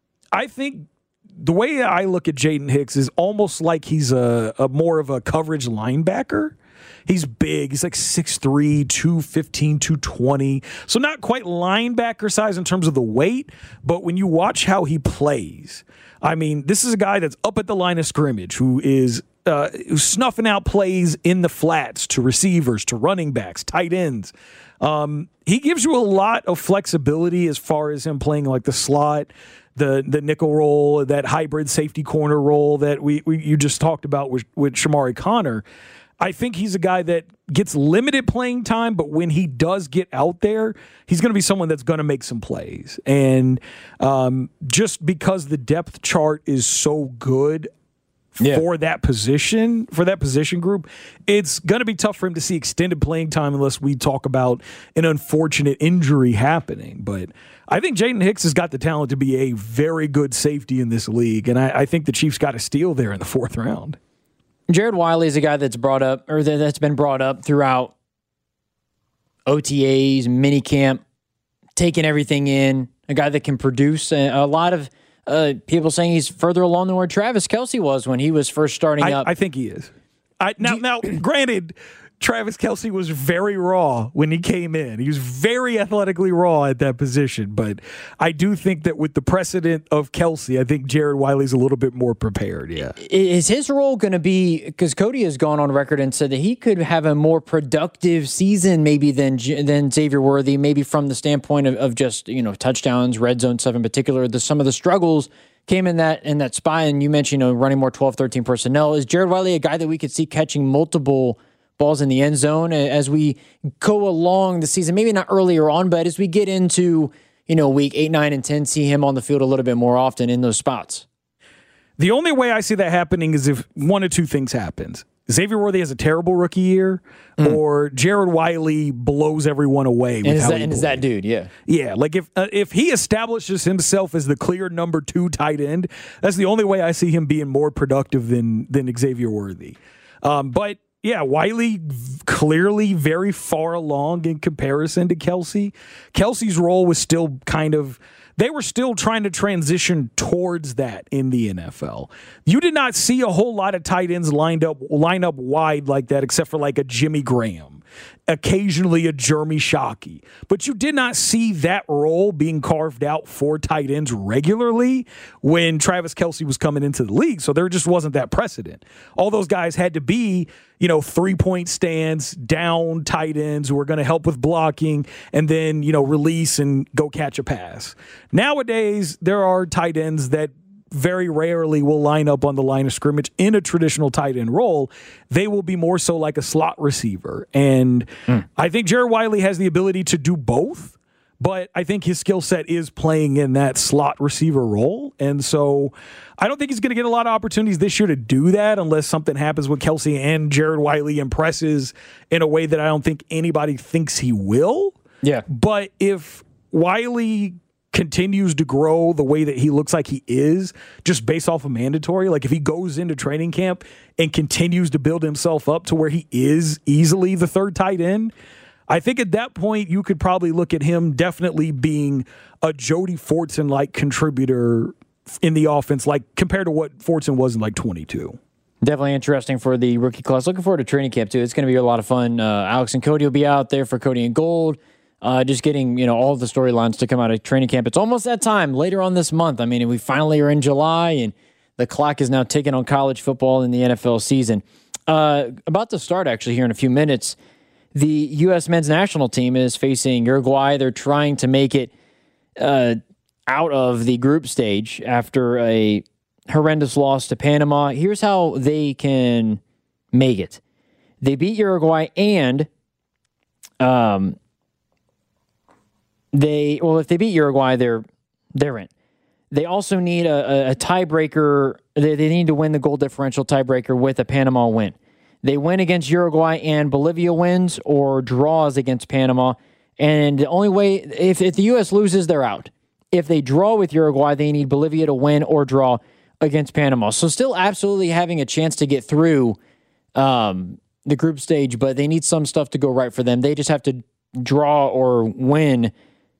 I think the way I look at Jaden Hicks is almost like he's a, a more of a coverage linebacker. He's big. He's like six three, two fifteen, two twenty. So not quite linebacker size in terms of the weight, but when you watch how he plays, I mean, this is a guy that's up at the line of scrimmage who is uh, who's snuffing out plays in the flats to receivers, to running backs, tight ends. Um, he gives you a lot of flexibility as far as him playing like the slot, the the nickel role, that hybrid safety corner role that we, we you just talked about with, with Shamari Connor. I think he's a guy that gets limited playing time, but when he does get out there, he's going to be someone that's going to make some plays. And um, just because the depth chart is so good yeah. for that position, for that position group, it's going to be tough for him to see extended playing time unless we talk about an unfortunate injury happening. But I think Jaden Hicks has got the talent to be a very good safety in this league, and I, I think the Chiefs got a steal there in the fourth round. Jared Wiley is a guy that's brought up, or that's been brought up throughout O T As, minicamp, taking everything in. A guy that can produce. A lot of uh, people saying he's further along than where Travis Kelce was when he was first starting I, up. I think he is. I, now, you, now, granted, Travis Kelce was very raw when he came in. He was very athletically raw at that position. But I do think that with the precedent of Kelce, I think Jared Wiley's a little bit more prepared, yeah. Is his role going to be, because Cody has gone on record and said that he could have a more productive season maybe than than Xavier Worthy, maybe from the standpoint of, of just, you know, touchdowns, red zone stuff in particular. The, some of the struggles came in that in that spot, and you mentioned, you know, running more twelve, thirteen personnel. Is Jared Wiley a guy that we could see catching multiple balls in the end zone as we go along the season? Maybe not earlier on, but as we get into, you know, week eight, nine, and ten, see him on the field a little bit more often in those spots. The only way I see that happening is if one of two things happens. Xavier Worthy has a terrible rookie year, mm. or Jared Wiley blows everyone away. With and is, how that, he and is that dude, yeah. Yeah, like if uh, if he establishes himself as the clear number two tight end, that's the only way I see him being more productive than, than Xavier Worthy. Um, but, yeah, Wiley clearly very far along in comparison to Kelce. Kelce's role was still kind of, they were still trying to transition towards that in the N F L. You did not see a whole lot of tight ends lined up, line up wide like that, except for like a Jimmy Graham. occasionally a Jeremy Shockey. But you did not see that role being carved out for tight ends regularly when Travis Kelce was coming into the league. So there just wasn't that precedent. All those guys had to be, you know, three-point stands, down tight ends who were going to help with blocking and then, you know, release and go catch a pass. Nowadays, there are tight ends that very rarely will line up on the line of scrimmage in a traditional tight end role. They will be more so like a slot receiver. And mm. I think Jared Wiley has the ability to do both, but I think his skill set is playing in that slot receiver role. And so I don't think he's going to get a lot of opportunities this year to do that unless something happens with Kelce and Jared Wiley impresses in a way that I don't think anybody thinks he will. Yeah. But if Wiley continues to grow the way that he looks like he is, just based off of mandatory, like if he goes into training camp and continues to build himself up to where he is easily the third tight end, I think at that point you could probably look at him definitely being a Jody Fortson-like contributor in the offense, like compared to what Fortson was in like twenty-two. Definitely interesting for the rookie class. Looking forward to training camp too. It's going to be a lot of fun. Uh, Alex and Cody will be out there for Cody and Gold. Uh, just getting, you know, all the storylines to come out of training camp. It's almost that time later on this month. I mean, we finally are in July, and the clock is now ticking on college football in the N F L season. Uh, about to start, actually, here in a few minutes. The U S men's national team is facing Uruguay. They're trying to make it uh, out of the group stage after a horrendous loss to Panama. Here's how they can make it. They beat Uruguay and... um. They well, if they beat Uruguay, they're they're in. They also need a, a, a tiebreaker. They, they need to win the goal differential tiebreaker with a Panama win. They win against Uruguay and Bolivia wins or draws against Panama. And the only way, if, if the U S loses, they're out. If they draw with Uruguay, they need Bolivia to win or draw against Panama. So still absolutely having a chance to get through um, the group stage, but they need some stuff to go right for them. They just have to draw or win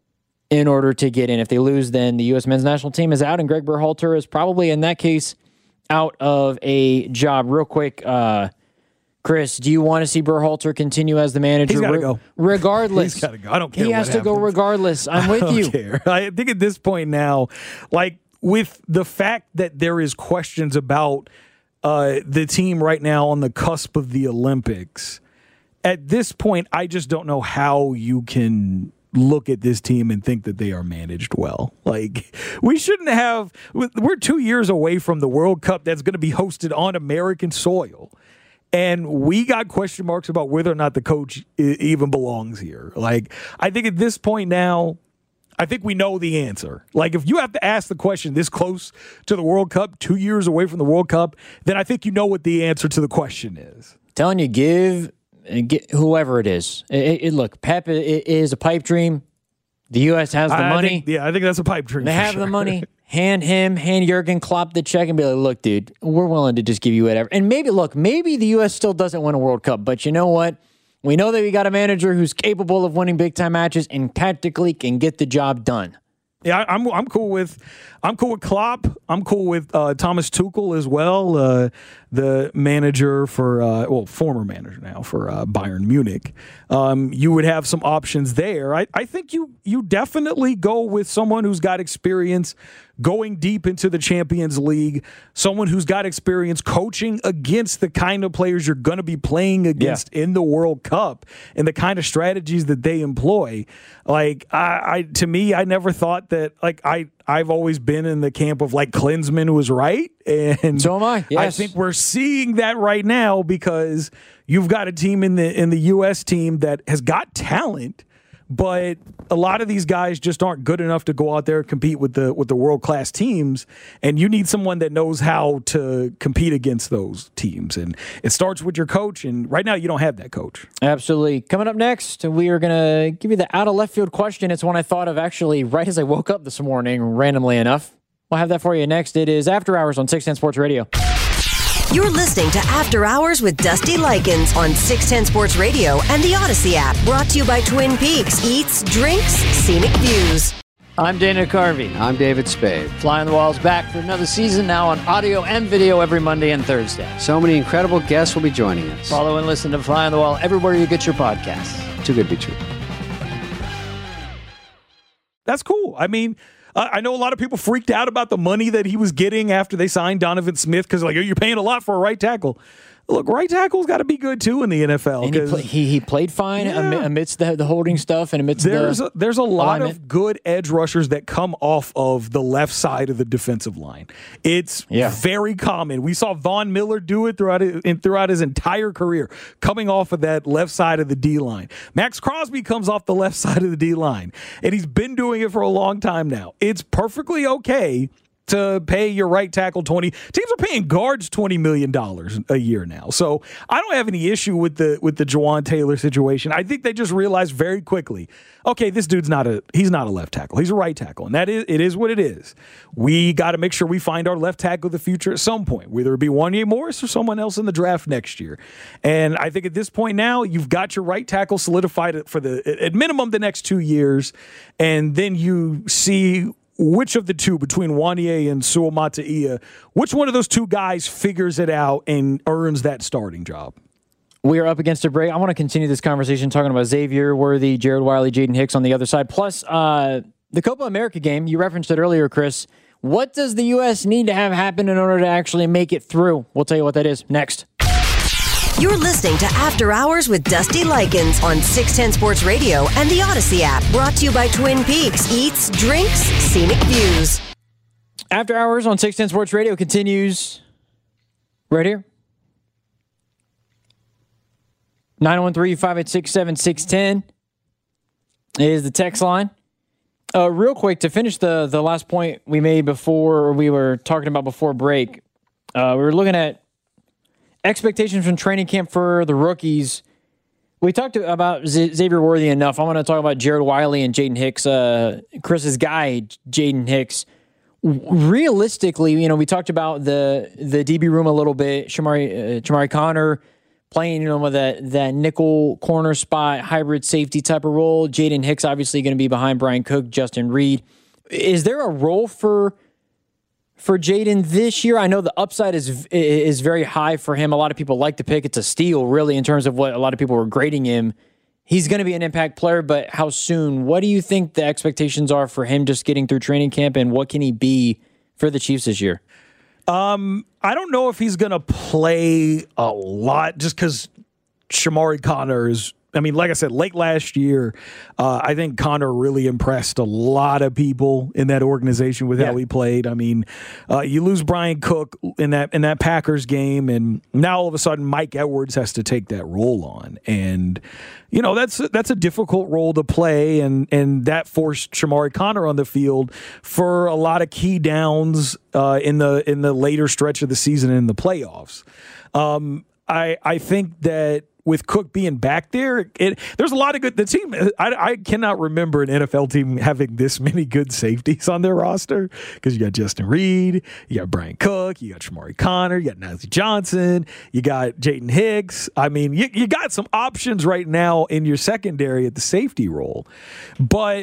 in order to get in. If they lose, then the U S men's national team is out, and Greg Berhalter is probably, in that case, out of a job. Real quick, uh, Chris, do you want to see Berhalter continue as the manager? He's got to Re- go. Regardless. He's got to go. I don't care He has what to happens. go regardless. I'm with I don't you. Care. I think at this point now, like with the fact that there is questions about uh, the team right now on the cusp of the Olympics, at this point, I just don't know how you can look at this team and think that they are managed well. Like, we shouldn't have, we're two years away from the World Cup that's going to be hosted on American soil. And we got question marks about whether or not the coach even belongs here. Like, I think at this point now, I think we know the answer. Like, if you have to ask the question this close to the World Cup, two years away from the World Cup, then I think you know what the answer to the question is. Telling you, give... Get whoever it is. It, it, look, Pep it is a pipe dream. The U S has the I money. Think, yeah, I think that's a pipe dream. They have sure. the money. Hand him, hand Jurgen Klopp the check and be like, look, dude, we're willing to just give you whatever. And maybe, look, maybe the U S still doesn't win a World Cup, but you know what? We know that we got a manager who's capable of winning big-time matches and tactically can get the job done. Yeah, I'm I'm cool with I'm cool with Klopp. I'm cool with uh, Thomas Tuchel as well, uh, the manager for uh, well, former manager now for uh, Bayern Munich. Um, you would have some options there. I, I think you you definitely go with someone who's got experience going deep into the Champions League, someone who's got experience coaching against the kind of players you're going to be playing against yeah. in the World Cup and the kind of strategies that they employ. Like, I, I to me, I never thought that, like, I, I've always been in the camp of, like, Klinsmann was right. And so am I. Yes. I think we're seeing that right now because you've got a team in the in the U S team that has got talent, but a lot of these guys just aren't good enough to go out there and compete with the with the world-class teams, and you need someone that knows how to compete against those teams. And it starts with your coach, and right now you don't have that coach. Absolutely. Coming up next, we are going to give you the out-of-left-field question. It's one I thought of actually right as I woke up this morning, randomly enough. We'll have that for you next. It is After Hours on six ten Sports Radio. You're listening to After Hours with Dusty Likens on six ten Sports Radio and the Odyssey app. Brought to you by Twin Peaks. Eats, drinks, scenic views. I'm Dana Carvey. I'm David Spade. Fly on the Wall's back for another season, now on audio and video every Monday and Thursday. So many incredible guests will be joining us. Follow and listen to Fly on the Wall everywhere you get your podcasts. Too good to be true. That's cool. I mean, uh, I know a lot of people freaked out about the money that he was getting after they signed Donovan Smith because, like, you're paying a lot for a right tackle. Look, right tackle's got to be good, too, in the N F L. And he, play, he, he played fine Yeah. amidst the, the holding stuff and amidst there's the a, There's a lot alignment. of good edge rushers that come off of the left side of the defensive line. It's Yeah. very common. We saw Von Miller do it throughout his, throughout his entire career, coming off of that left side of the D-line. Max Crosby comes off the left side of the D-line, and he's been doing it for a long time now. It's perfectly okay to pay your right tackle twenty. Teams are paying guards twenty million dollars a year now. So I don't have any issue with the with the Jawan Taylor situation. I think they just realized very quickly, okay, this dude's not a he's not a left tackle. He's a right tackle. And that is it is what it is. We got to make sure we find our left tackle of the future at some point, whether it be Wanya Morris or someone else in the draft next year. And I think at this point now, you've got your right tackle solidified for the at minimum the next two years. And then you see which of the two, between Wanye and Sua Mata'ia, which one of those two guys figures it out and earns that starting job? We are up against a break. I want to continue this conversation talking about Xavier Worthy, Jared Wiley, Jaden Hicks on the other side. Plus, uh, the Copa America game, you referenced it earlier, Chris. What does the U S need to have happen in order to actually make it through? We'll tell you what that is next. You're listening to After Hours with Dusty Likens on six ten Sports Radio and the Odyssey app. Brought to you by Twin Peaks. Eats, drinks, scenic views. After Hours on six ten Sports Radio continues right here. nine one three, five eight six, seven six one zero is the text line. Uh, real quick, to finish the, the last point we made before, we were talking about before break, uh, we were looking at expectations from training camp for the rookies. We talked to, about Z- Xavier Worthy enough. I want to talk about Jared Wiley and Jaden Hicks, uh, Chris's guy, Jaden Hicks. Realistically, you know, we talked about the the D B room a little bit. Shamari, uh, Shamari Connor playing, you know, with that, that nickel corner spot, hybrid safety type of role. Jaden Hicks obviously going to be behind Brian Cook, Justin Reed. Is there a role for For Jaden this year? I know the upside is is very high for him. A lot of people like to pick. It's a steal, really, in terms of what a lot of people were grading him. He's going to be an impact player, but how soon? What do you think the expectations are for him just getting through training camp, and what can he be for the Chiefs this year? Um, I don't know if he's going to play a lot just because Shamari Connor is, I mean, like I said, late last year, uh, I think Connor really impressed a lot of people in that organization with Yeah. how he played. I mean, uh, you lose Brian Cook in that in that Packers game, and now all of a sudden Mike Edwards has to take that role on, and you know that's that's a difficult role to play, and and that forced Shamari Connor on the field for a lot of key downs uh, in the in the later stretch of the season in the playoffs. Um, I I think that with Cook being back there, it, there's a lot of good. The team, I, I cannot remember an N F L team having this many good safeties on their roster because you got Justin Reed, you got Brian Cook, you got Shamari Connor, you got Nazeeh Johnson, you got Jaden Hicks. I mean, you, you got some options right now in your secondary at the safety role. But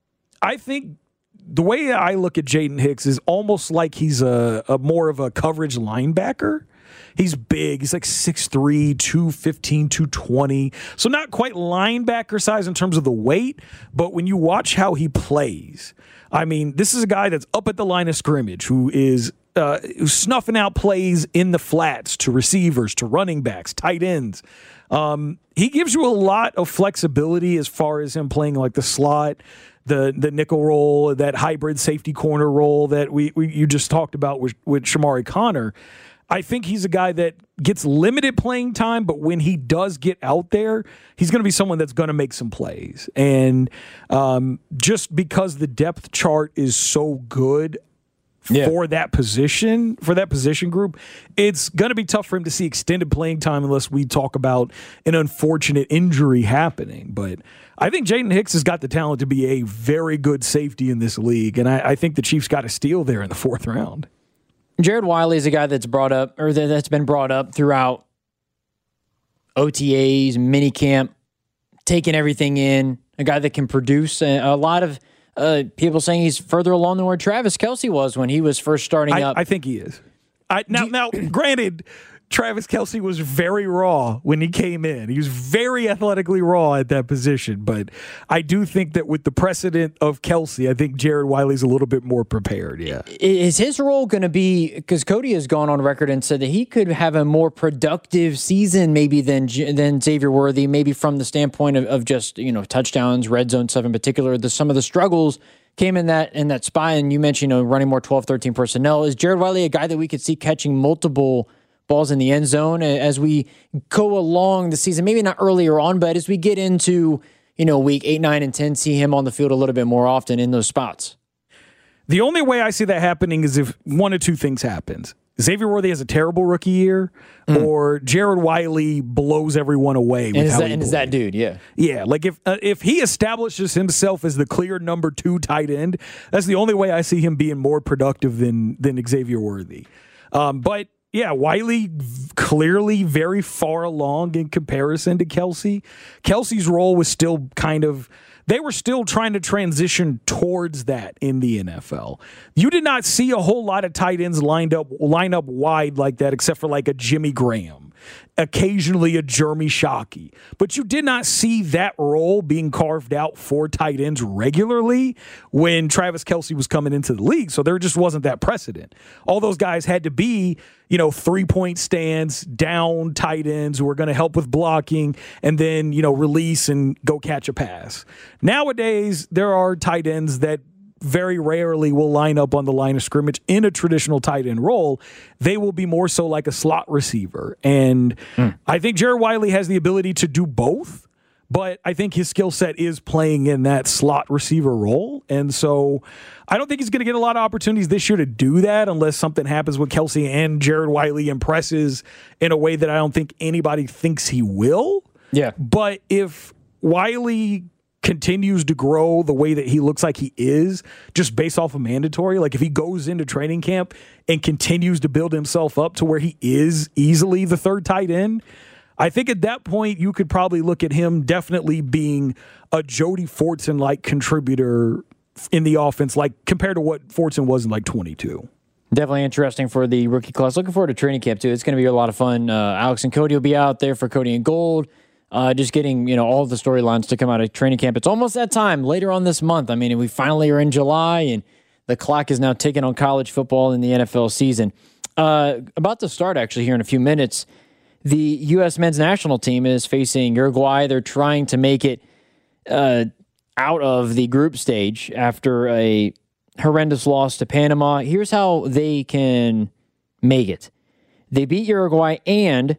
I think the way I look at Jaden Hicks is almost like he's a, a more of a coverage linebacker. He's big. He's like six three, two fifteen, two twenty. So not quite linebacker size in terms of the weight, but when you watch how he plays, I mean, this is a guy that's up at the line of scrimmage who is uh, who's snuffing out plays in the flats to receivers, to running backs, tight ends. Um, he gives you a lot of flexibility as far as him playing like the slot, the the nickel role, that hybrid safety corner role that we, we you just talked about with, with Shamari Connor. I think he's a guy that gets limited playing time, but when he does get out there, he's going to be someone that's going to make some plays. And um, just because the depth chart is so good Yeah. for that position, for that position group, it's going to be tough for him to see extended playing time unless we talk about an unfortunate injury happening. But I think Jaden Hicks has got the talent to be a very good safety in this league, and I, I think the Chiefs got a steal there in the fourth round. Jared Wiley is a guy that's brought up, or that's been brought up throughout O T As, minicamp, taking everything in, a guy that can produce. A lot of uh, people saying he's further along than where Travis Kelce was when he was first starting I, up. I think he is. I, now, you, now, granted, Travis Kelce was very raw when he came in. He was very athletically raw at that position. But I do think that with the precedent of Kelce, I think Jared Wiley's a little bit more prepared. Yeah. Is his role going to be, because Cody has gone on record and said that he could have a more productive season maybe than than Xavier Worthy, maybe from the standpoint of, of just, you know, touchdowns, red zone stuff in particular. The, some of the struggles came in that in that spot. And you mentioned, you know, running more twelve, thirteen personnel. Is Jared Wiley a guy that we could see catching multiple balls in the end zone as we go along the season? Maybe not earlier on, but as we get into, you know, week eight, nine, and ten, see him on the field a little bit more often in those spots. The only way I see that happening is if one of two things happens. Xavier Worthy has a terrible rookie year, mm. or Jared Wiley blows everyone away. With and is, how that, he and is that dude, yeah. Yeah, like if uh, if he establishes himself as the clear number two tight end, that's the only way I see him being more productive than, than Xavier Worthy. Um, but Yeah, Wiley clearly very far along in comparison to Kelce. Kelce's role was still kind of, they were still trying to transition towards that in the N F L. You did not see a whole lot of tight ends lined up, line up wide like that, except for like a Jimmy Graham, occasionally a Jeremy Shockey. But you did not see that role being carved out for tight ends regularly when Travis Kelce was coming into the league. So there just wasn't that precedent. All those guys had to be, you know, three-point stands, down tight ends who are going to help with blocking and then, you know, release and go catch a pass. Nowadays, there are tight ends that very rarely will line up on the line of scrimmage in a traditional tight end role. They will be more so like a slot receiver. And mm. I think Jared Wiley has the ability to do both, but I think his skill set is playing in that slot receiver role. And so I don't think he's going to get a lot of opportunities this year to do that unless something happens with Kelce and Jared Wiley impresses in a way that I don't think anybody thinks he will. Yeah. But if Wiley continues to grow the way that he looks like he is, just based off of mandatory, like if he goes into training camp and continues to build himself up to where he is easily the third tight end, I think at that point you could probably look at him definitely being a Jody Fortson-like contributor in the offense, like compared to what Fortson was in like twenty-two. Definitely interesting for the rookie class. Looking forward to training camp too. It's going to be a lot of fun. Uh, Alex and Cody will be out there for Cody and Gold. Uh, just getting, you know, all the storylines to come out of training camp. It's almost that time later on this month. I mean, we finally are in July, and the clock is now ticking on college football in the N F L season. Uh, about to start, actually, here in a few minutes. The U S men's national team is facing Uruguay. They're trying to make it uh, out of the group stage after a horrendous loss to Panama. Here's how they can make it. They beat Uruguay and...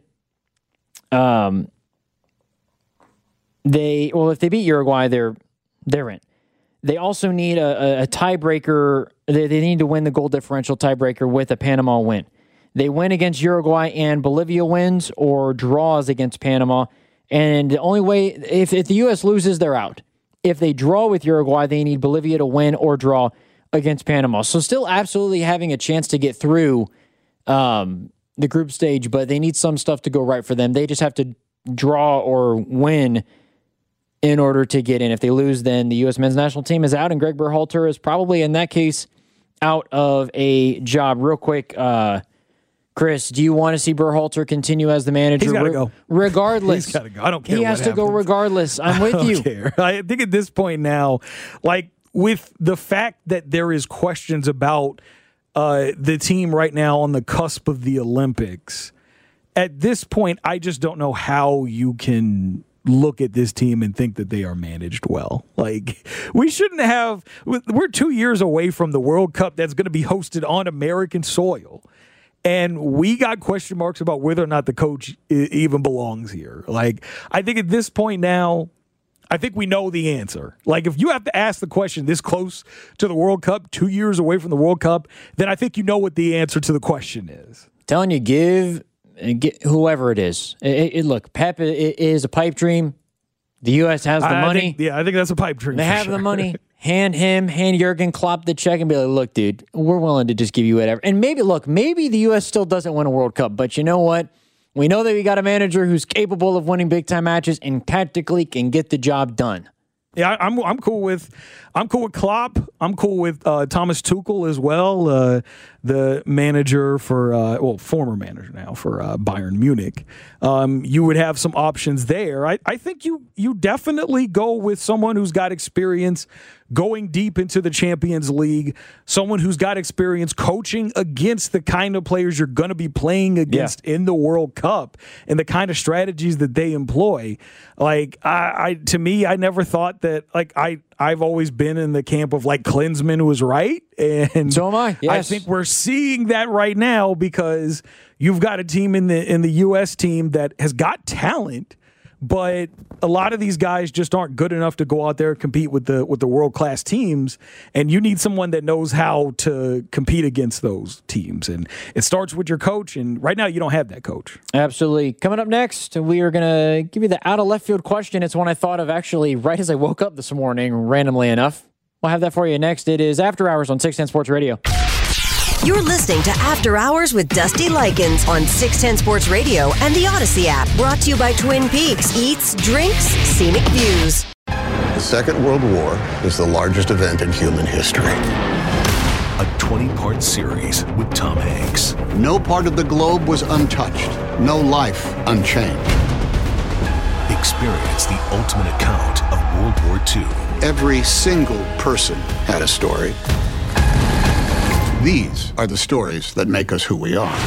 um. They well, if they beat Uruguay, they're they're in. They also need a, a, a tiebreaker. They, they need to win the goal differential tiebreaker with a Panama win. They win against Uruguay and Bolivia wins or draws against Panama. And the only way, if, if the U S loses, they're out. If they draw with Uruguay, they need Bolivia to win or draw against Panama. So still absolutely having a chance to get through um, the group stage, but they need some stuff to go right for them. They just have to draw or win in order to get in. If they lose, then the U S men's national team is out, and Greg Berhalter is probably, in that case, out of a job. Real quick, uh, Chris, do you want to see Berhalter continue as the manager? He's got to go. Regardless. He's got to go. I don't care. He has to happens. go regardless. I'm with I don't you. Care. I think at this point now, like with the fact that there is questions about uh, the team right now on the cusp of the Olympics, at this point, I just don't know how you can look at this team and think that they are managed well. Like, we shouldn't have, we're two years away from the World Cup that's going to be hosted on American soil. And we got question marks about whether or not the coach even belongs here. Like, I think at this point now, I think we know the answer. Like, if you have to ask the question this close to the World Cup, two years away from the World Cup, then I think you know what the answer to the question is. Telling you, give... Get whoever it is. It, it, look, Pep is a pipe dream. The U S has the I money. Think, yeah, I think that's a pipe dream. They have sure. the money. Hand him, hand Jurgen Klopp the check and be like, look, dude, we're willing to just give you whatever. And maybe, look, maybe the U S still doesn't win a World Cup, but you know what? We know that we got a manager who's capable of winning big-time matches and tactically can get the job done. Yeah, I, I'm I'm cool with I'm cool with Klopp. I'm cool with uh, Thomas Tuchel as well, uh, the manager for uh, well, former manager now for uh, Bayern Munich. Um, you would have some options there. I, I think you you definitely go with someone who's got experience going deep into the Champions League, someone who's got experience coaching against the kind of players you're going to be playing against yeah. in the World Cup and the kind of strategies that they employ. Like, I, I to me, I never thought that, like, I, I've always been in the camp of, like, Klinsmann was right. And so am I. Yes. I think we're seeing that right now because you've got a team in the in the U S team that has got talent, but a lot of these guys just aren't good enough to go out there and compete with the with the world-class teams, and you need someone that knows how to compete against those teams. And it starts with your coach, and right now you don't have that coach. Absolutely. Coming up next, we are going to give you the out-of-left-field question. It's one I thought of actually right as I woke up this morning, randomly enough. We'll have that for you next. It is After Hours on six ten Sports Radio. You're listening to After Hours with Dusty Likens on six ten Sports Radio and the Odyssey app. Brought to you by Twin Peaks. Eats, drinks, scenic views. The Second World War is the largest event in human history. A twenty-part series with Tom Hanks. No part of the globe was untouched. No life unchanged. Experience the ultimate account of World War Two. Every single person had a story. These are the stories that make us who we are.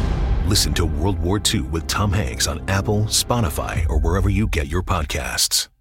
Listen to World War Two with Tom Hanks on Apple, Spotify, or wherever you get your podcasts.